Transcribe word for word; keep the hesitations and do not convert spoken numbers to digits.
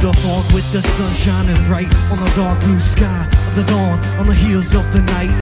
the fog with the sun shining bright on the dark blue sky of the dawn, on the heels of the night.